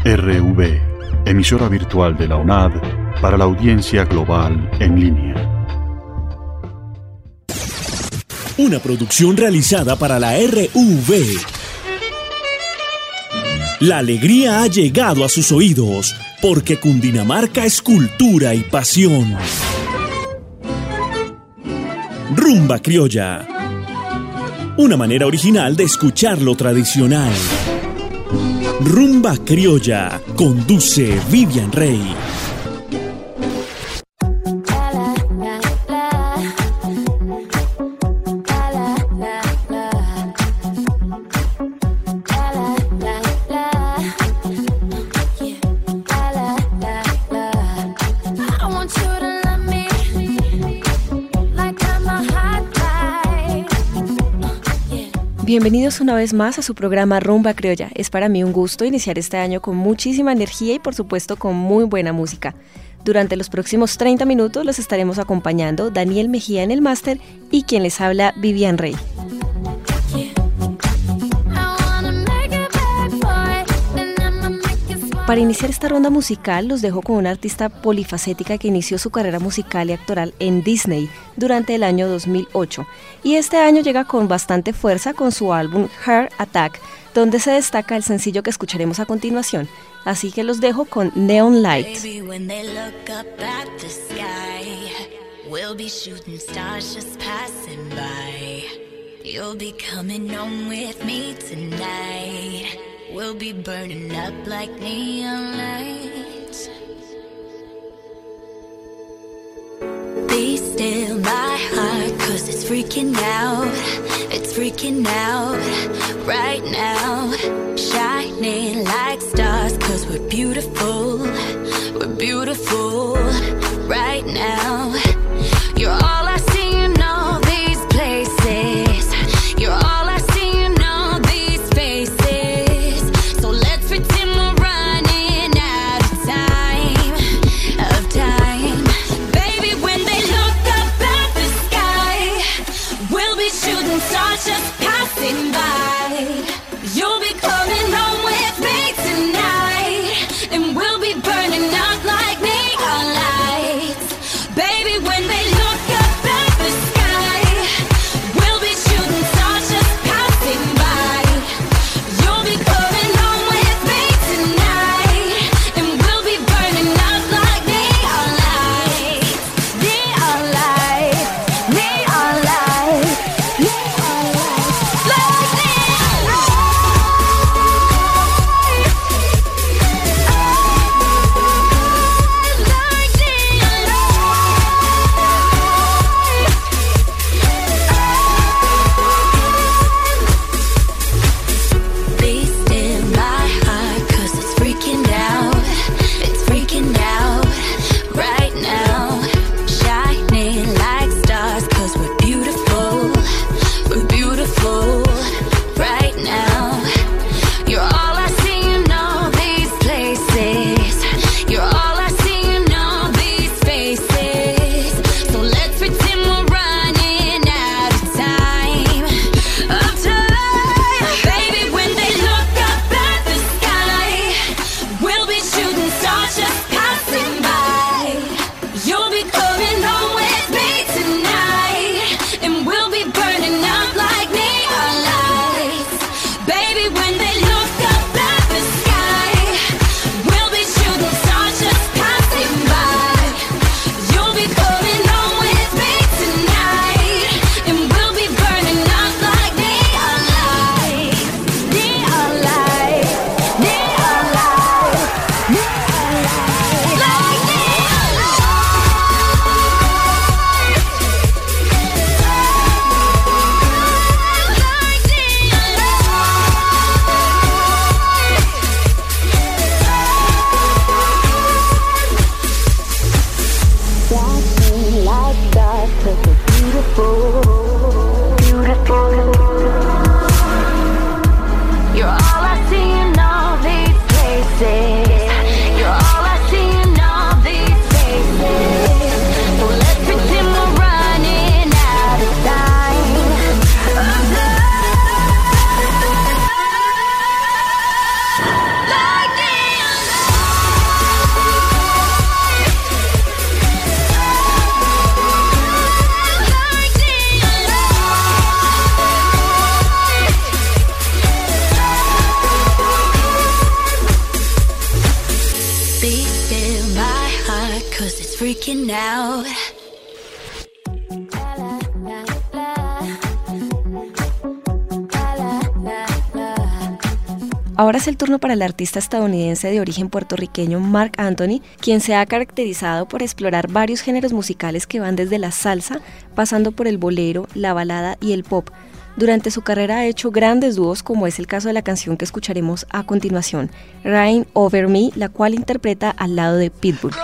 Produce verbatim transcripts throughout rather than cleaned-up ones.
R V, emisora virtual de la U N A D para la audiencia global en línea. Una producción realizada para la R V. La alegría ha llegado a sus oídos, porque Cundinamarca es cultura y pasión. Rumba criolla. Una manera original de escuchar lo tradicional. Rumba criolla. Conduce Vivian Rey. Bienvenidos una vez más a su programa Rumba Criolla. Es para mí un gusto iniciar este año con muchísima energía y por supuesto con muy buena música. Durante los próximos treinta minutos los estaremos acompañando Daniel Mejía en el máster y quien les habla, Vivian Rey. Para iniciar esta ronda musical los dejo con una artista polifacética que inició su carrera musical y actoral en Disney durante el año dos mil ocho y este año llega con bastante fuerza con su álbum Heart Attack, donde se destaca el sencillo que escucharemos a continuación. Así que los dejo con Neon Light. We'll be burning up like neon lights. Be still my heart, cause it's freaking out. It's freaking out right now. Shining like stars, cause we're beautiful. We're beautiful right now. You're all I see in all these places. You're all I see in all these faces. Just passing by, you'll be coming home with me tonight, and we'll be burning up like neon lights. Baby, when they look up at the sky, we'll be shooting stars just passing by. You'll be coming home with me tonight, and we'll be burning up like neon lights. Neon lights, neon lights, neon lights. freaking out. Ahora es el turno para el artista estadounidense de origen puertorriqueño Marc Anthony, quien se ha caracterizado por explorar varios géneros musicales que van desde la salsa, pasando por el bolero, la balada y el pop. Durante su carrera ha hecho grandes dúos, como es el caso de la canción que escucharemos a continuación, Rain Over Me, la cual interpreta al lado de Pitbull.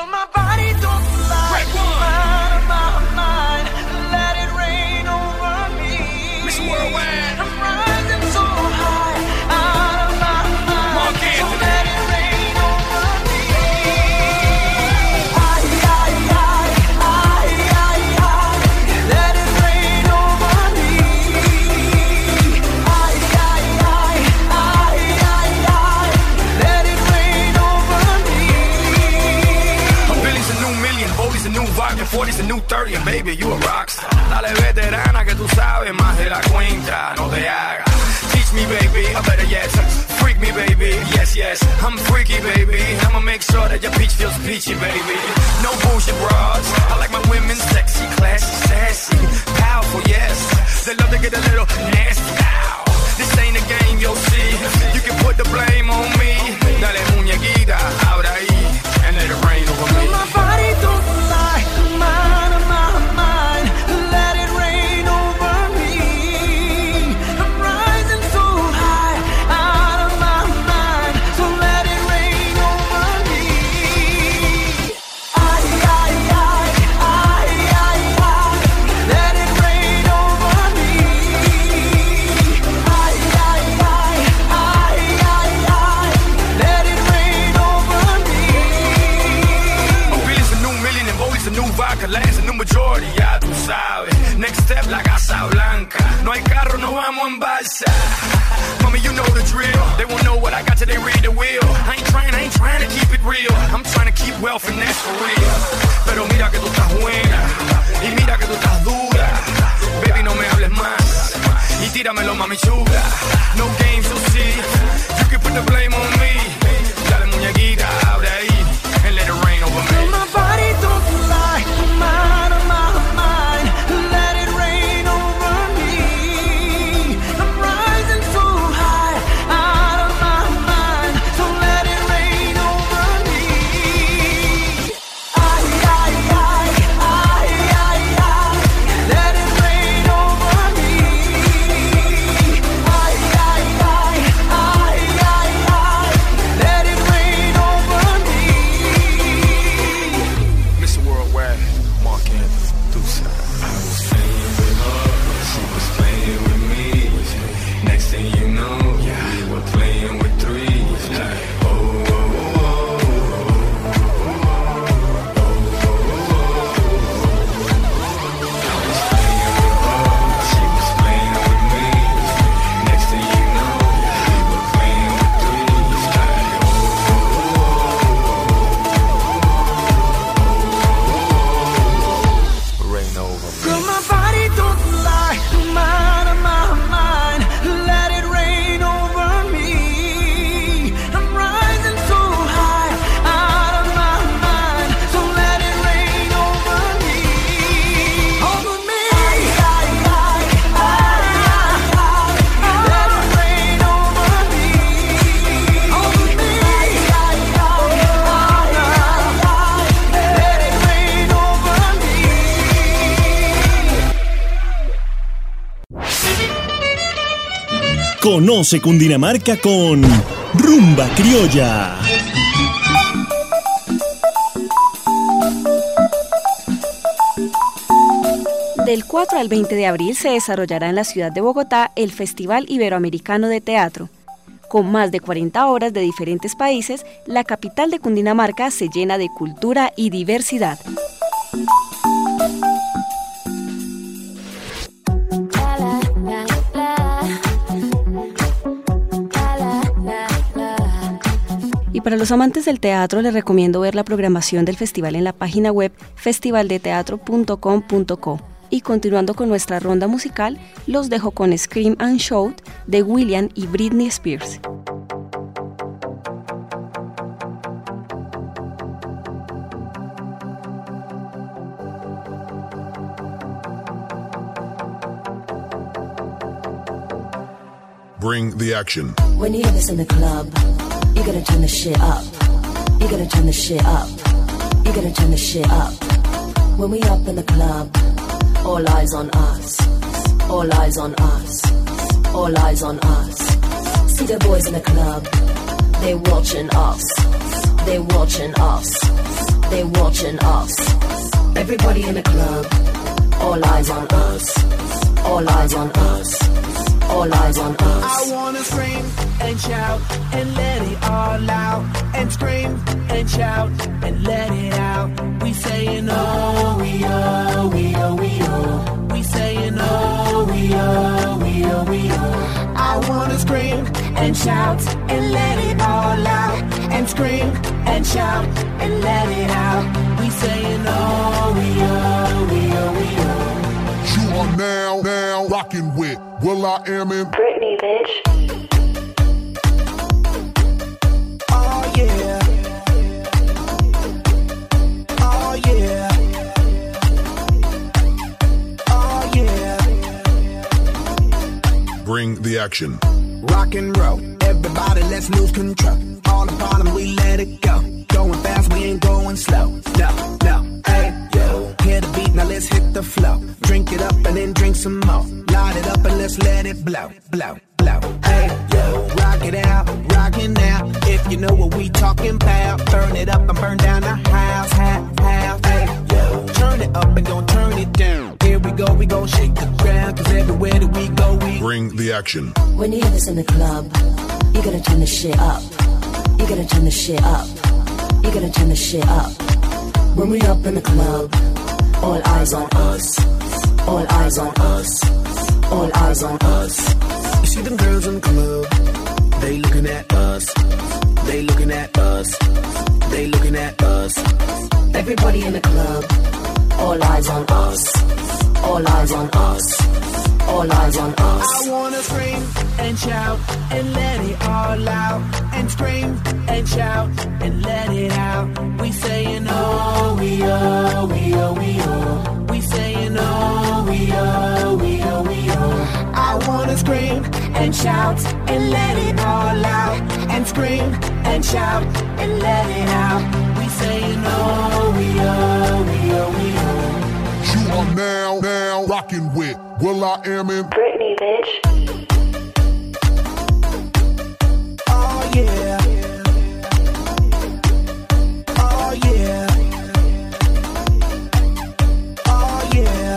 forty's a new thirty and baby, you a rockstar. Dale veterana que tú sabes más de la cuenta, no te hagas. Teach me baby, I better yes. Freak me baby, yes yes. I'm freaky baby, I'ma make sure that your peach feels peachy baby. No bullshit bras, I like my women sexy, classy, sassy, powerful yes. They love to get a little nasty. Ow. This ain't a game, you'll see. You can put the blame on me. Dale muñequita, ahora ahí, and let it rain over me. My body don't lie, mine, mine, mine. Let it rain over me. I'm rising so high, out of my mind. So let it rain over me. Ay, ay, ay, ay, ay, ay. Let it rain over me. Ay, ay, ay, ay, ay, ay. Let it rain over me. Oh, Billy's a new million and Bolly's a new vodka. Lance a new majority, ya tú sabes. Next step, la Casa Blanca. No hay carro, no vamos en balsa. Mommy, you know the drill. They won't know what I got till they read the wheel. I ain't trying, I ain't trying to keep it real. I'm trying to keep wealth and that's for real. Pero mira que tú estás buena y mira que tú estás dura. Baby, no me hables más y tíramelo, mami chula. No games, you'll see. You can put the blame on me. Dale muñequita, abre ahí and let it rain over me. My body don't lie, mine, mine, mine. Let it rain over me. I'm rising so high, out of my mind. So let it rain over me. Ay, ay, ay, ay, ay, ay. Let it rain over me. Ay, ay, ay, ay, ay, ay. Let it rain over me. Mister Worldwide, Mark Anthony, Deuce. I was playing with her, she was playing with me. Next thing you know, we were playing with threes. Like, oh, oh, oh, oh, oh, I was playing with her, she was playing with me. Next thing you know, we were playing with threes. Like, oh, rain over me. Girl, my body don't lie, mine, mine, mine. Let it rain over me. I'm rising so high, out of my mind. So let it rain over me. Over me. Ay, ay, ay, ay, ay. Let it rain over me. Over me. Ay, ay, ay, ay, ay. Let it rain over me. Conoce Cundinamarca con Rumba Criolla. Del cuatro al veinte de abril se desarrollará en la ciudad de Bogotá el Festival Iberoamericano de Teatro. Con más de cuarenta obras de diferentes países, la capital de Cundinamarca se llena de cultura y diversidad. Y para los amantes del teatro les recomiendo ver la programación del festival en la página web festival de teatro punto com punto co. Y continuando con nuestra ronda musical, los dejo con Scream and Shout de William y Britney Spears. Bring the action. When you hear this in the club, you gotta turn the shit up. You gotta turn the shit up. You gotta turn the shit up. When we up in the club, all eyes on us. All eyes on us. All eyes on us. See the boys in the club, they watching us. They watching us. They watching us. Everybody in the club, all eyes on us. All eyes on us. All eyes on us. I wanna scream and shout and let it all out. And scream and shout and let it out. We saying oh, we oh, we oh, we oh. We saying oh, we oh, we oh, we oh. I wanna scream and shout and let it all out. And scream and shout and let it out. We saying oh, we oh, we oh, we oh. You are now, now rocking with Will I Am in Britney, bitch. Oh yeah. Oh yeah. Oh yeah. Bring the action. Rock and roll. Everybody, let's lose control. All the bottom, we let it go. Going fast, we ain't going slow. No, no, hey, yo. Hear the beat, now let's hit the flow. Drink it up and then drink some more. Light it up and let's let it blow, blow, blow. Hey, yo. Rock it out, rock it now. If you know what we talking about, burn it up and burn down the house, house, house. Hey, yo. Turn it up and don't turn it down. Here we go, we gon' shake the ground. Cause everywhere that we go, we bring the action. When you hear this in the club, you gotta turn the shit up. You gotta turn the shit up. You gotta turn the shit up. When we up in the club, all eyes on us. All eyes on us. All eyes on us. You see them girls in the club, they looking at us. They looking at us. They looking at us. Everybody in the club, all eyes on us. All eyes on us. All eyes on us. I wanna scream and shout and let it all out. And scream and shout and let it out. We saying oh, we oh, we oh, we oh. We saying oh, we oh, we oh, we oh. I wanna scream and shout and let it all out. And scream and shout and let it out. We saying oh, we oh, we oh, we oh. You are now, now rocking with Will I Am in Britney, bitch. Oh yeah. Oh yeah. Oh yeah.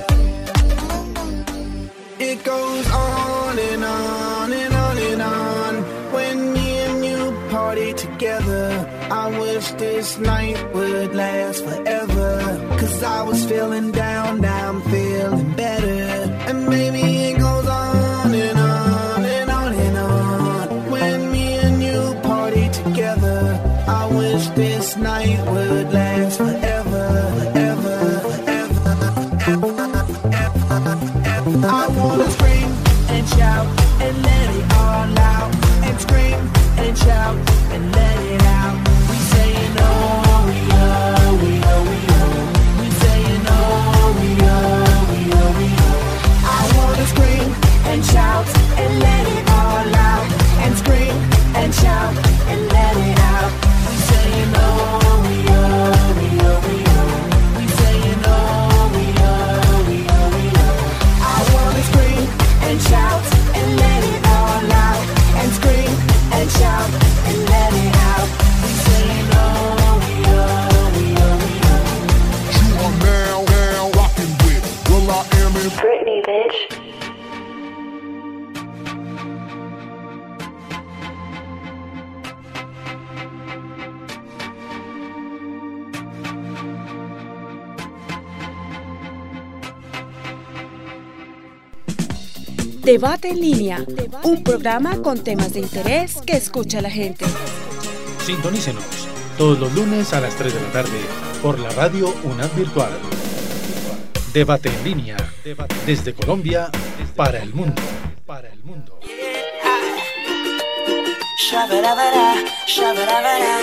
It goes on and on and on and on. When me and you party together, I wish this night would last forever. Cause I was feeling down, now I'm feeling better. And baby, it goes on and on and on and on. When me and you party together, I wish this night would last forever, forever, forever, forever, forever, forever. I wanna scream and shout and let it all out. And scream and shout and let it out. We saying oh, we oh, we oh, we oh. We saying oh, we oh, we oh, we oh. I wanna scream and shout and let it all out. And scream and shout and let it out. We saying oh, we oh, we oh, we oh. We saying oh, we oh, we oh, we oh. I wanna scream and shout and let it all out. And scream and shout and let it out. We saying oh, we oh, we oh, we oh. You are now, now rocking with Will I Am in Britney, bitch. Debate en línea, un programa con temas de interés que escucha la gente. Sintonícenos todos los lunes a las tres de la tarde por la radio UNAD Virtual. Debate en línea, desde Colombia para el mundo. Para el mundo. Shabarabara, shabarabara.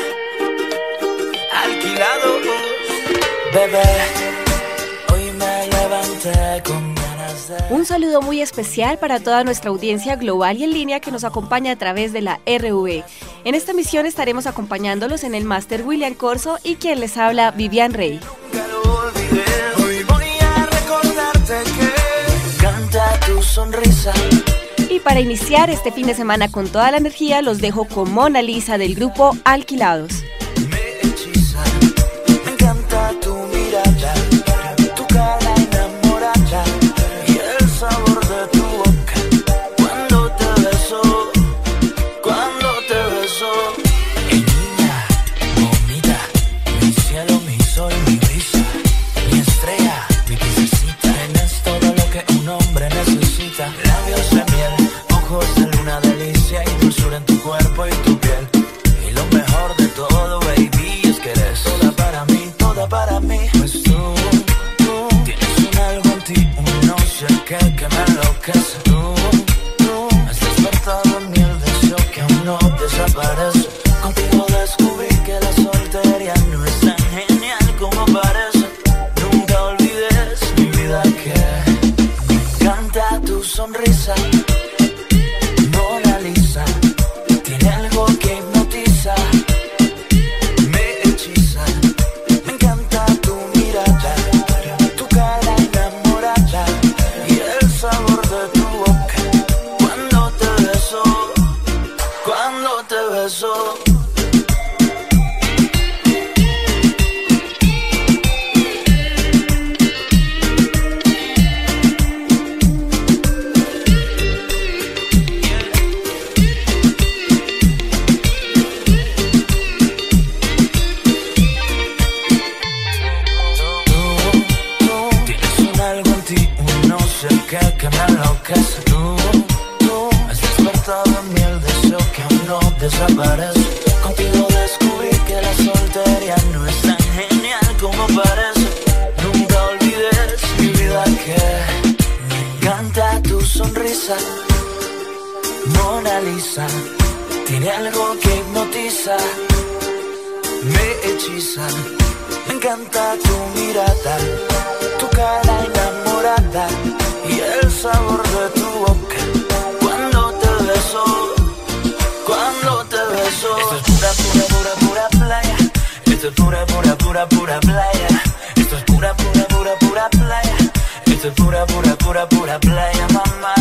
Alquilados. Bebé, hoy me levanté con ganas Un saludo muy especial para toda nuestra audiencia global y en línea que nos acompaña a través de la R V. En esta emisión estaremos acompañándolos en el máster William Corso y quien les habla, Vivian Rey. Hoy voy a recordarte que canta tu sonrisa. Y para iniciar este fin de semana con toda la energía, los dejo con Mona Lisa del grupo Alquilados. Me hechiza, me encanta tu mirada, tu cara enamorada y el sabor de tu boca. Cuando te beso, cuando te beso. Hey niña, bonita, mi cielo, mi sol, mi brisa, mi estrella, mi princesita. Tienes todo lo que un hombre necesita. Labios de miel, ojos de luna, delicia y dulzura en tu cuerpo y tu piel. Y lo mejor de todo, baby, es que eres toda para mí, toda para mí. Pues tú, tú tienes un algo en ti, un no sé qué que me enloquece. Tú, tú has despertado en mí el deseo que aún no desaparece. Contigo descubrí que la soltería no es tan genial como parece. Nunca olvides, mi vida, que me encanta tu sonrisa. Mona Lisa tiene algo que hipnotiza, me hechiza, me encanta tu mirada, tu cara enamorada y el sabor de tu boca. Cuando te beso, cuando te beso. Que me enloquece. Tú, tú has despertado en mí el deseo que aún no desaparece. Contigo descubrí que la soltería no es tan genial como parece. Nunca olvides, mi vida, que me encanta tu sonrisa. Mona Lisa tiene algo que hipnotiza, me hechiza, me encanta tu mirada, tu cara enamorada y el sabor de tu boca. Cuando te beso, cuando te beso. Esto es pura, pura, pura, pura playa. Esto es pura, pura, pura, pura playa. Esto es pura, pura, pura, pura playa. Esto es pura, pura, pura, pura playa, mamá.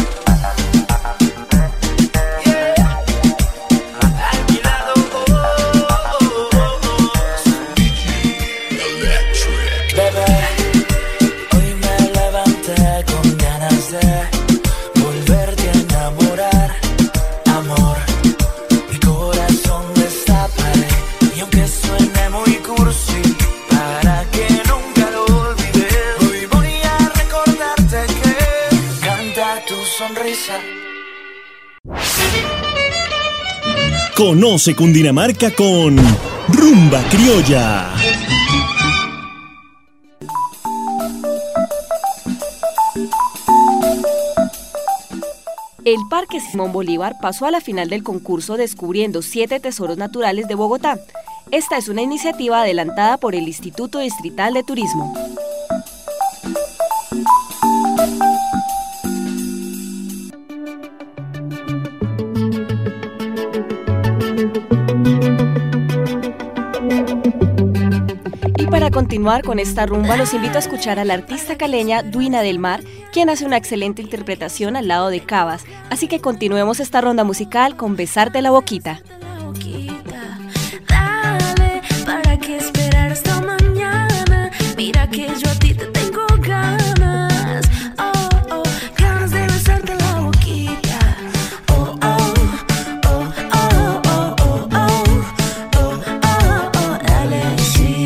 Conoce Cundinamarca con Rumba Criolla. El Parque Simón Bolívar pasó a la final del concurso Descubriendo siete Tesoros Naturales de Bogotá. Esta es una iniciativa adelantada por el Instituto Distrital de Turismo. Para continuar con esta rumba, los invito a escuchar a la artista caleña Duina del Mar, quien hace una excelente interpretación al lado de Cabas. Así que continuemos esta ronda musical con Besarte la Boquita. Dale, ¿para qué esperar hasta mañana? Mira que yo a ti te tengo ganas. Oh, oh, ganas de besarte la boquita. Oh, oh, oh, oh, oh, oh, oh, oh, oh, oh, dale, sí.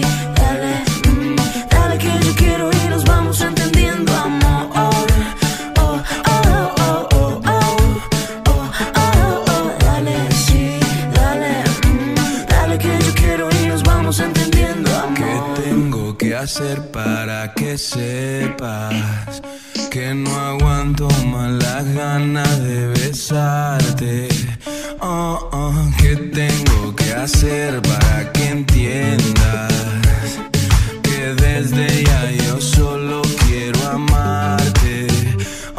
Hacer para que sepas que no aguanto más las ganas de besarte. Oh, oh, ¿qué tengo que hacer para que entiendas que desde ya yo solo quiero amarte?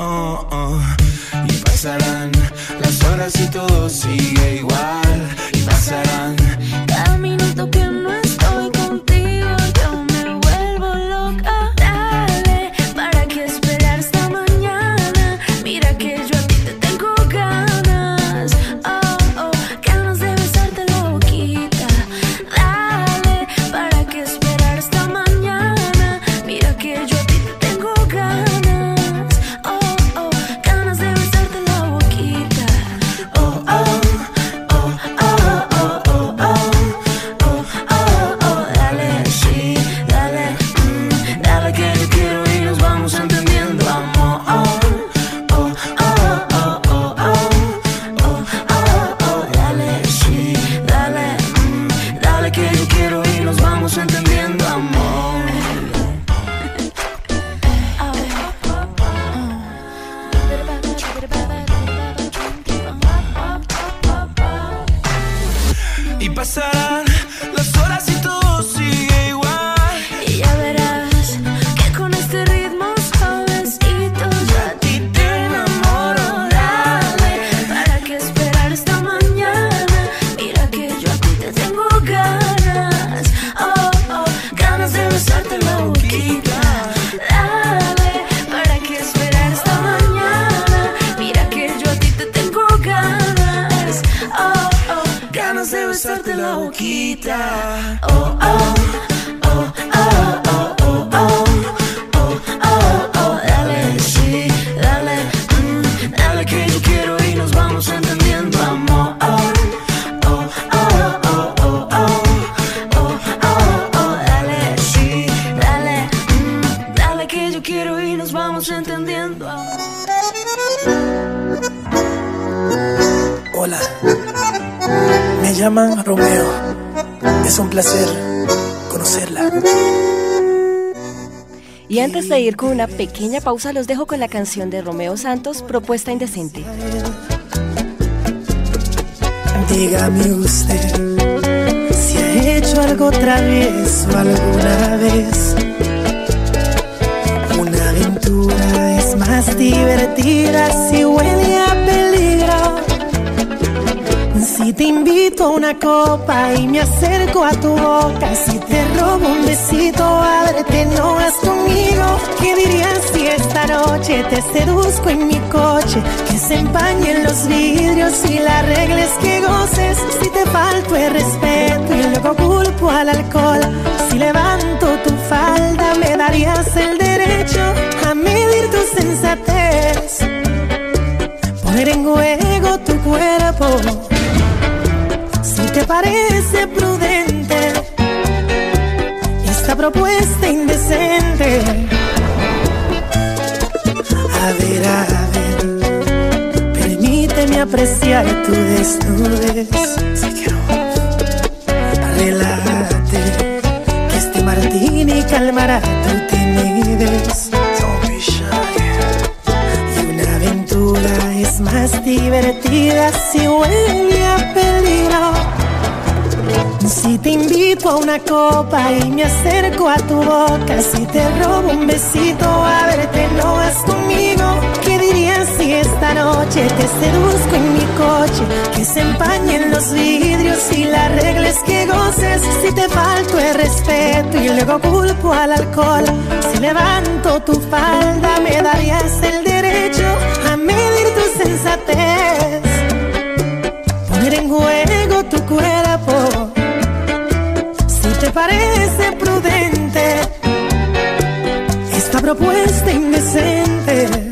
todo sigue igual. Y pasarán cada minuto que no estoy contigo, yo me vuelvo loca. Dale, ¿para qué esperar hasta mañana? Mira que yo a ti te tengo ganas. Oh, oh, ganas de besarte la boquita. Dale, ¿para qué esperar hasta mañana? Mira que yo a ti te tengo ganas. Oh, oh, ganas de besarte la boquita. Oh, oh, oh, oh, oh, oh, oh. Oh, oh, oh, dale, sí, dale, mm, dale que yo quiero y nos vamos entendiendo, amor. Oh, oh, oh, oh, oh, oh, oh, oh, dale, sí, dale, mm, dale que yo quiero y nos vamos entendiendo, amor. y pasarán las horas y todo sigue igual. Y ya verás que con este ritmo suavecito yo a ti te enamoro. Dale, ¿para qué esperar esta mañana? Mira que yo a ti te tengo ganas. Oh, oh, ganas de besarte la boquita. Dale, ¿para qué esperar esta mañana? Mira que yo a ti te tengo ganas. Oh, oh, ganas de besarte la boquita. Oh, oh, oh, oh, oh, oh, oh, oh, oh, oh, dale, sí, dale, mm, dale que yo quiero y nos vamos entendiendo, amor. Oh, oh, oh, oh, oh, oh, oh, oh, oh, dale, sí, dale, mm, dale que yo quiero y nos vamos entendiendo, amor. Hola, me llaman Romeo. Es un placer conocerla. Y antes de ir con una pequeña pausa, los dejo con la canción de Romeo Santos, Propuesta Indecente. Dígame usted si ha hecho algo travieso alguna vez. Una aventura es más divertida si huele a peligro. Si te invito a una copa y me acerco a tu boca, si te robo un besito, ábrete, no vas conmigo. ¿Qué dirías si esta noche te seduzco en mi coche? Que se empañen los vidrios y la regla es que goces. Si te falto el respeto y luego culpo al alcohol, si levanto tu falda me darías el derecho a medir tu sensatez, poner en juego tu cuerpo. Si te parece prudente esta propuesta indecente, a ver, a ver, permíteme apreciar tu desnudez. Si quiero, relájate, que este martini calmará tu timidez. Don't be shy. Y una aventura es más divertida si huele a peligro. Si te invito a una copa y me acerco a tu boca, si te robo un besito, a verte, no vas conmigo. ¿Qué dirías si esta noche te seduzco en mi coche? Que se empañen los vidrios y la regla es que goces. Si te falto el respeto y luego culpo al alcohol, si levanto tu falda me darías el derecho a medir tu sensatez, poner en juego tu cuerpo. Si te parece prudente esta propuesta indecente,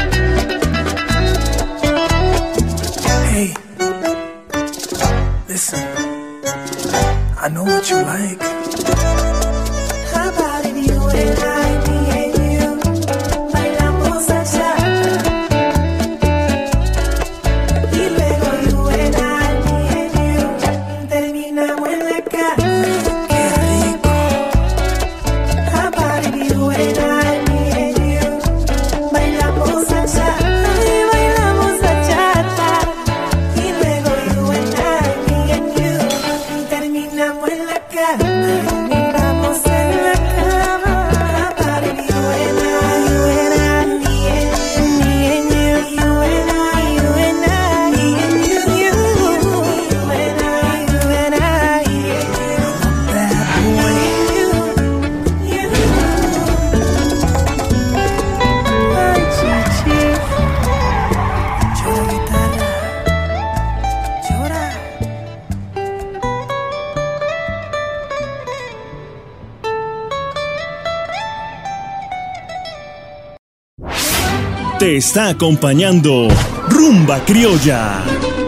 listen. te está acompañando Rumba Criolla.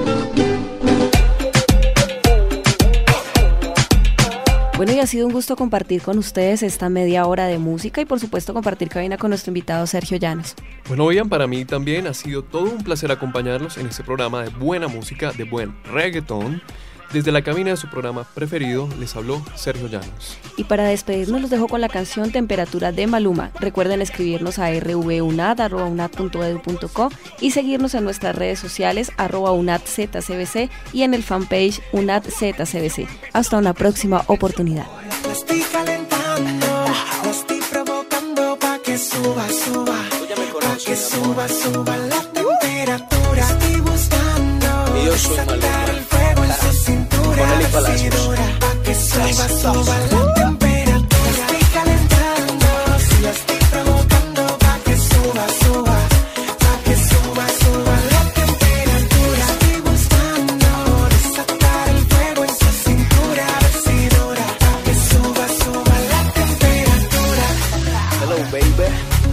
Bueno, y ha sido un gusto compartir con ustedes esta media hora de música y por supuesto compartir cabina con nuestro invitado Sergio Llanos. Bueno, oigan, para mí también ha sido todo un placer acompañarlos en este programa de buena música, de buen reggaetón. Desde la cabina de su programa preferido les habló Sergio Llanos. Y para despedirnos los dejo con la canción Temperatura de Maluma. Recuerden escribirnos a r v unad arroba unad punto e d u punto co y seguirnos en nuestras redes sociales arroba unadzcbc y en el fanpage unadzcbc. Hasta una próxima oportunidad. La estoy calentando, la estoy provocando pa' que suba, suba, pa' que suba, suba la temperatura. Estoy buscando desatar el fuego en su cintura, decidora, pa' que suba, suba la temperatura. La estoy calentando, si la estoy provocando pa' que suba, suba, pa' que suba, suba la temperatura. Estoy buscando desatar el fuego en su cintura, decidora, pa' que suba, suba la temperatura. Hello, baby.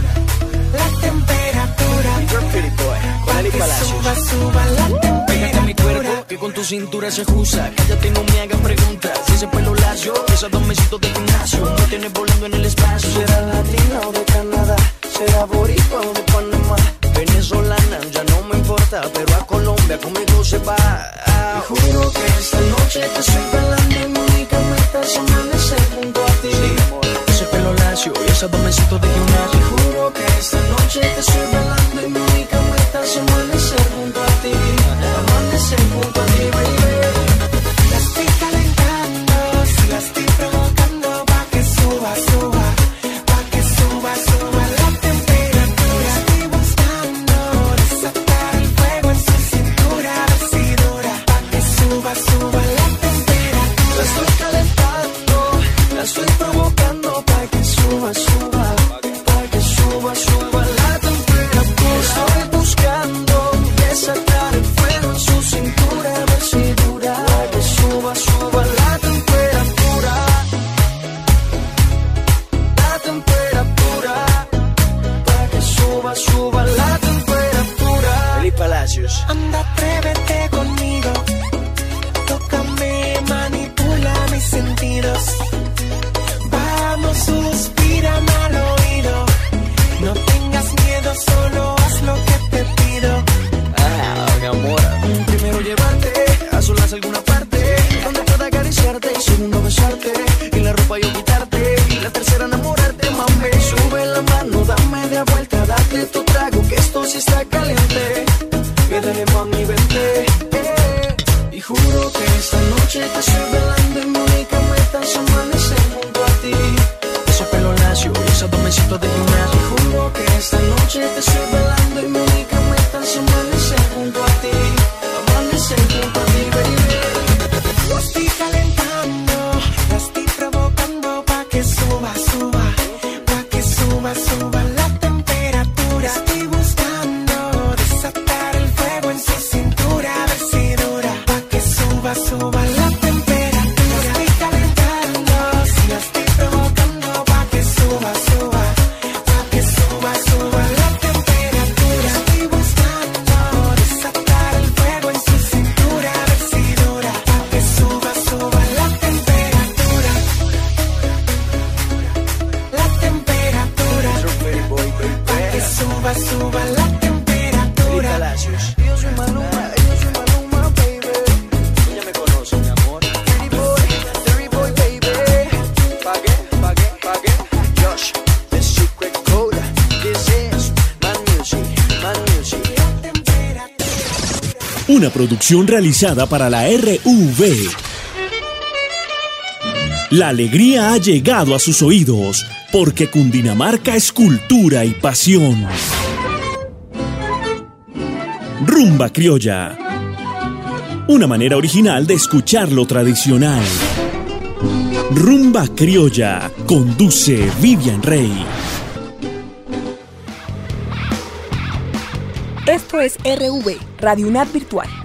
La temperatura. You're pretty boy. Con Eli Palacios. Suba, suba la temperatura. Pégate a mi cuerpo, que con tu cintura se ajusta. Cállate, no me hagas preguntas. Si ese pelo lacio, esos dos mesitos de gimnasio, me tienes volando en el espacio. ¿Será latina o de Canadá? ¿Será boricua o de Panamá? Venezolana, ya no me importa, pero a Colombia conmigo se va. Te juro que esta noche te estoy bailando y mi única meta es amanecer junto a ti. Sí, amor. Ese pelo lacio y esos dos mesitos de gimnasio. Te juro que esta noche te estoy bailando y mi única meta es amanecer junto a ti. Amanecer junto a ti, baby. La estoy calentando, si la estoy provocando pa' que suba, suba, pa' que suba, suba la temperatura. Estoy buscando desatar el fuego en su cintura, decidora, pa' que suba, suba la temperatura. La estoy calentando, la estoy provocando pa' que suba, suba, pa' que suba, suba la temperatura. Estoy buscando desatar el fuego en su cintura, decidora, pa' que suba, suba la temperatura. La temperatura, pa' que suba, suba la temperatura. Eli Palacios. Anda, atrévete conmigo, tócame, manipula mis sentidos. Vamos, suspírame al oído, no tengas miedo, solo haz lo que te pido. Ah, mi amor. Primero llevarte a solas a alguna parte donde pueda acariciarte, y segundo besarte y la ropa yo quitarte, y la tercera enamorarte, mami. Sube la mano, dame de vuelta, date tu trago que esto sí está caliente. Quédale, mami, vente. Eh. Y juro que esta noche te estoy velando y mi única meta es amanecer junto a ti. Ese pelo lacio y esos dos mesitos de gimnasio. Y juro que esta noche te estoy velando y mi única meta es amanecer junto a ti. Amanecer junto a ti, baby. La estoy calentando, la estoy provocando pa' que suba, suba, pa' que suba, suba la temperatura. Estoy buscando desatar el fuego en su cintura, decidora, pa' que suba, suba la temperatura. La estoy calentando, si la estoy provocando pa' que suba, suba, pa' que suba, suba la temperatura. Estoy buscando desatar el fuego en su cintura, decidora, pa' que suba, suba la temperatura. La temperatura, pa' que suba, suba la temperatura. Yo soy Maluma, yo soy Maluma, baby. Tú ya me conoces, mi amor. Dirty boy, dirty boy, baby. ¿Pa' qué? ¿Pa' qué? ¿Pa' qué? Josh, the secret code. This is my music, my music. Una producción realizada para la R V. La alegría ha llegado a sus oídos, porque Cundinamarca es cultura y pasión. Rumba Criolla. Una manera original de escuchar lo tradicional. Rumba Criolla. Conduce Vivian Rey. Esto es R V, Radio UNAD Virtual.